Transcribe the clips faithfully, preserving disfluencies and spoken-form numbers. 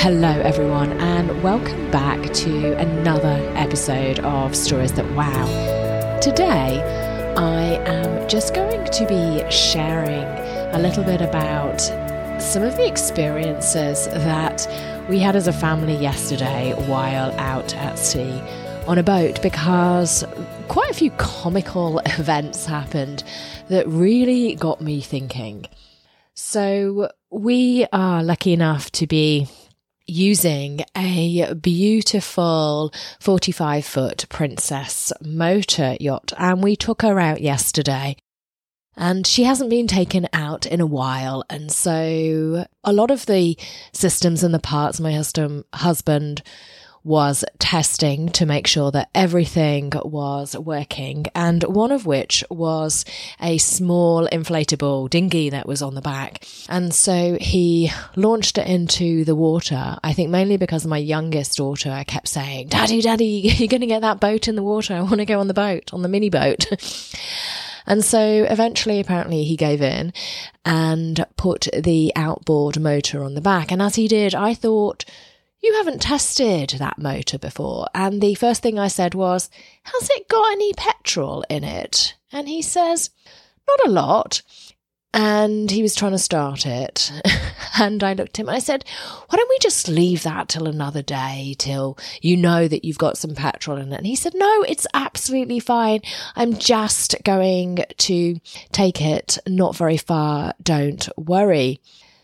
Hello everyone, and welcome back to another episode of Stories That Wow. Today I am just going to be sharing a little bit about some of the experiences that we had as a family yesterday while out at sea on a boat, because quite a few comical events happened that really got me thinking. So we are lucky enough to be using a beautiful forty-five foot Princess motor yacht, and we took her out yesterday, and she hasn't been taken out in a while, and so a lot of the systems and the parts my husband husband was testing to make sure that everything was working, and one of which was a small inflatable dinghy that was on the back. And so he launched it into the water, I think mainly because my youngest daughter kept saying, Daddy, Daddy, you're going to get that boat in the water. I want to go on the boat, on the mini boat. And so eventually, apparently, he gave in and put the outboard motor on the back. And as he did, I thought, you haven't tested that motor before. And the first thing I said was, has it got any petrol in it? And he says, not a lot. And he was trying to start it. And I looked at him and I said, why don't we just leave that till another day, till you know that you've got some petrol in it? And he said, no, it's absolutely fine. I'm just going to take it not very far. Don't worry.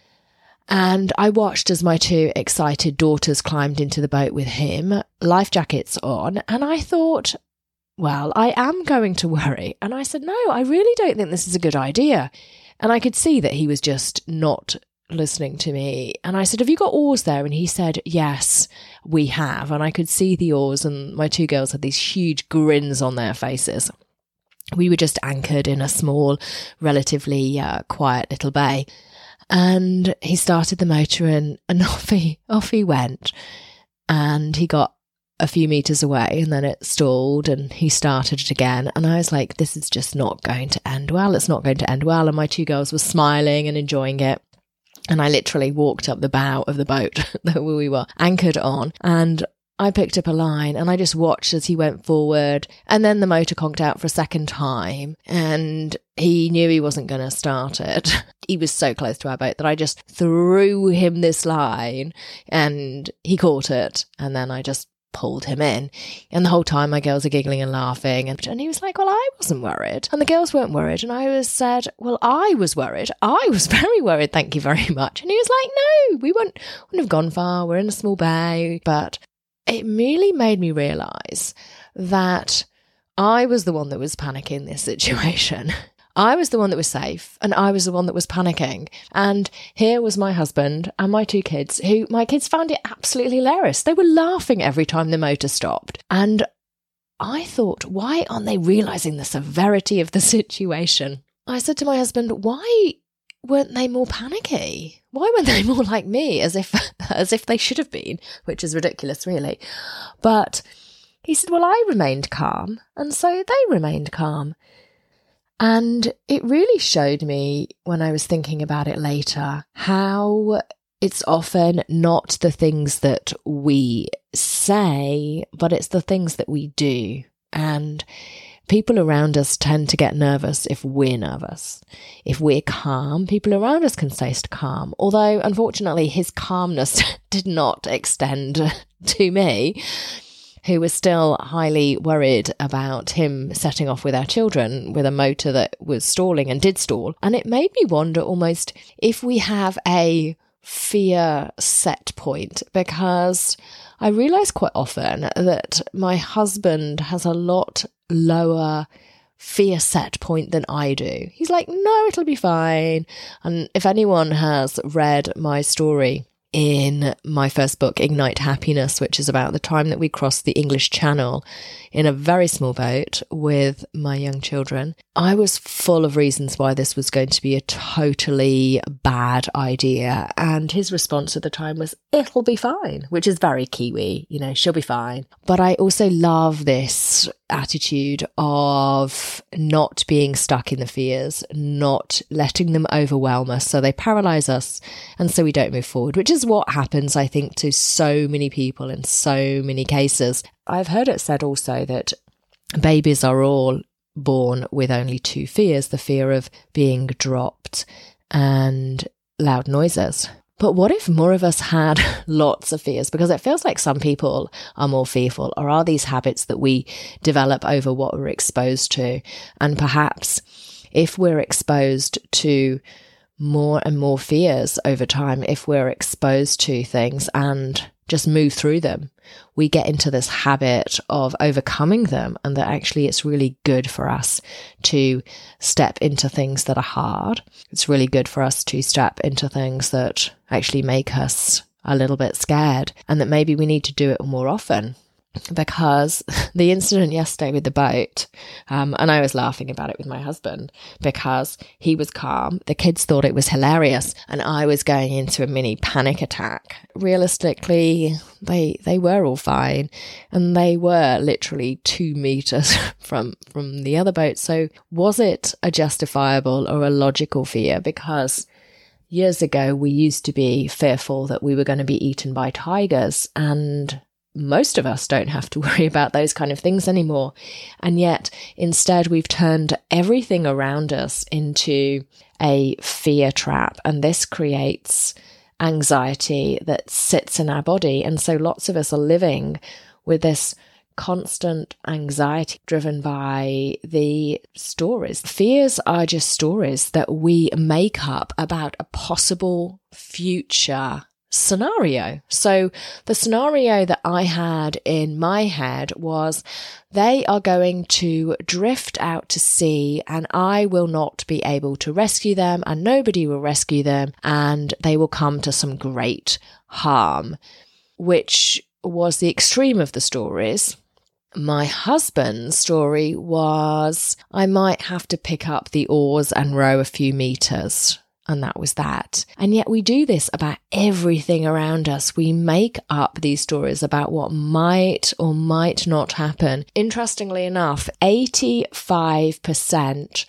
And I watched as my two excited daughters climbed into the boat with him, life jackets on, and I thought, well, I am going to worry. And I said, no, I really don't think this is a good idea. And I could see that he was just not listening to me. And I said, have you got oars there? And he said, yes, we have. And I could see the oars, and my two girls had these huge grins on their faces. We were just anchored in a small, relatively uh, quiet little bay. And he started the motor, and, and off he, off he went. And he got a few meters away, and then it stalled, and he started it again. And I was like, this is just not going to end well. It's not going to end well. And my two girls were smiling and enjoying it. And I literally walked up the bow of the boat that we were anchored on, and I picked up a line and I just watched as he went forward, and then the motor conked out for a second time, and he knew he wasn't going to start it. He was so close to our boat that I just threw him this line and he caught it, and then I just pulled him in. And the whole time my girls are giggling and laughing, and, and he was like, well, I wasn't worried, and the girls weren't worried. And I was said, well, I was worried. I was very worried, thank you very much. And he was like, no, we wouldn't, wouldn't have gone far. We're in a small bay. But it really made me realise that I was the one that was panicking this situation. I was the one that was safe, and I was the one that was panicking. And here was my husband and my two kids, who my kids found it absolutely hilarious. They were laughing every time the motor stopped. And I thought, why aren't they realising the severity of the situation? I said to my husband, why weren't they more panicky? Why weren't they more like me, as if as if they should have been, which is ridiculous, really. But he said, well, I remained calm, and so they remained calm. And it really showed me, when I was thinking about it later, how it's often not the things that we say, but it's the things that we do. And people around us tend to get nervous if we're nervous. If we're calm, people around us can stay calm. Although, unfortunately, his calmness did not extend to me, who was still highly worried about him setting off with our children with a motor that was stalling and did stall. And it made me wonder almost if we have a fear set point, because I realise quite often that my husband has a lot lower fear set point than I do. He's like, no, it'll be fine. And if anyone has read my story in my first book, Ignite Happiness, which is about the time that we crossed the English Channel in a very small boat with my young children, I was full of reasons why this was going to be a totally bad idea. And his response at the time was, it'll be fine, which is very Kiwi, you know, she'll be fine. But I also love this attitude of not being stuck in the fears, not letting them overwhelm us so they paralyze us and so we don't move forward, which is what happens, I think, to so many people in so many cases. I've heard it said also that babies are all born with only two fears, the fear of being dropped and loud noises. But what if more of us had lots of fears? Because it feels like some people are more fearful, or are these habits that we develop over what we're exposed to? And perhaps if we're exposed to more and more fears over time, if we're exposed to things and just move through them, we get into this habit of overcoming them, and that actually it's really good for us to step into things that are hard. It's really good for us to step into things that actually make us a little bit scared, and that maybe we need to do it more often. Because the incident yesterday with the boat, um, and I was laughing about it with my husband because he was calm. The kids thought it was hilarious, and I was going into a mini panic attack. Realistically, they they were all fine, and they were literally two meters from from the other boat. So was it a justifiable or a logical fear? Because years ago we used to be fearful that we were going to be eaten by tigers, and most of us don't have to worry about those kind of things anymore. And yet, instead, we've turned everything around us into a fear trap. And this creates anxiety that sits in our body. And so lots of us are living with this constant anxiety driven by the stories. Fears are just stories that we make up about a possible future scenario. So the scenario that I had in my head was they are going to drift out to sea, and I will not be able to rescue them, and nobody will rescue them, and they will come to some great harm, which was the extreme of the stories. My husband's story was I might have to pick up the oars and row a few meters. And that was that. And yet we do this about everything around us. We make up these stories about what might or might not happen. Interestingly enough, eighty-five percent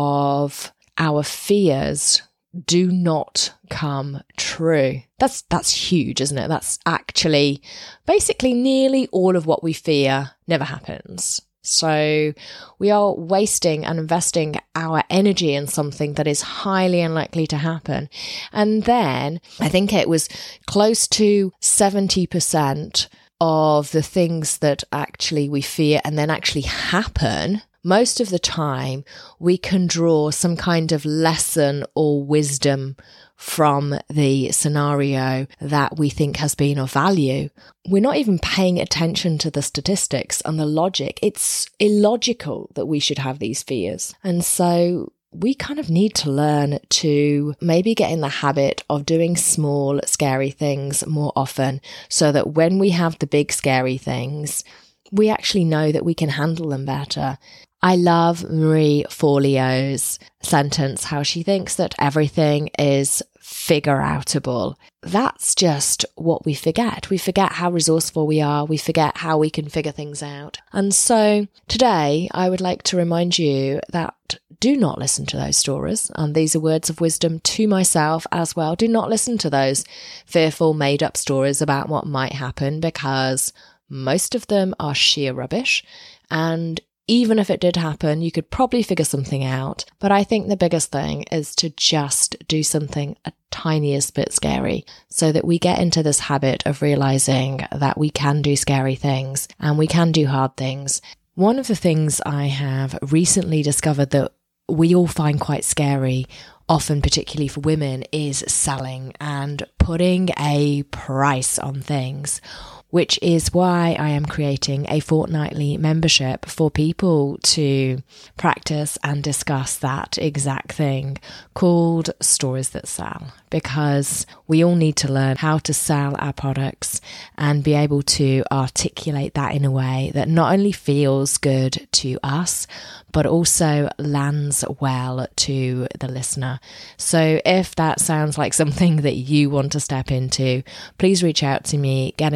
of our fears do not come true. That's that's huge, isn't it? That's actually basically nearly all of what we fear never happens. So we are wasting and investing our energy in something that is highly unlikely to happen. And then I think it was close to seventy percent of the things that actually we fear and then actually happen. Most of the time, we can draw some kind of lesson or wisdom from the scenario that we think has been of value. We're not even paying attention to the statistics and the logic. It's illogical that we should have these fears. And so we kind of need to learn to maybe get in the habit of doing small, scary things more often, so that when we have the big, scary things, we actually know that we can handle them better. I love Marie Forleo's sentence, how she thinks that everything is figure-outable. That's just what we forget. We forget how resourceful we are. We forget how we can figure things out. And so today, I would like to remind you that do not listen to those stories. And these are words of wisdom to myself as well. Do not listen to those fearful, made-up stories about what might happen, because most of them are sheer rubbish. And even if it did happen, you could probably figure something out. But I think the biggest thing is to just do something a tiniest bit scary, so that we get into this habit of realizing that we can do scary things and we can do hard things. One of the things I have recently discovered that we all find quite scary, often particularly for women, is selling and putting a price on things, which is why I am creating a fortnightly membership for people to practice and discuss that exact thing, called Stories That Sell, because we all need to learn how to sell our products and be able to articulate that in a way that not only feels good to us, but also lands well to the listener. So if that sounds like something that you want to step into, please reach out to me, get in touch.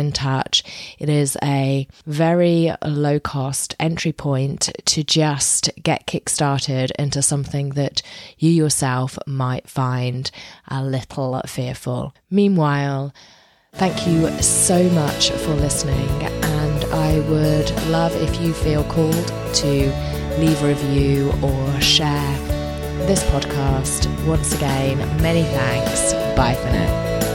much. It is a very low cost entry point to just get kickstarted into something that you yourself might find a little fearful. Meanwhile, thank you so much for listening, and I would love if you feel called to leave a review or share this podcast. Once again, many thanks. Bye for now.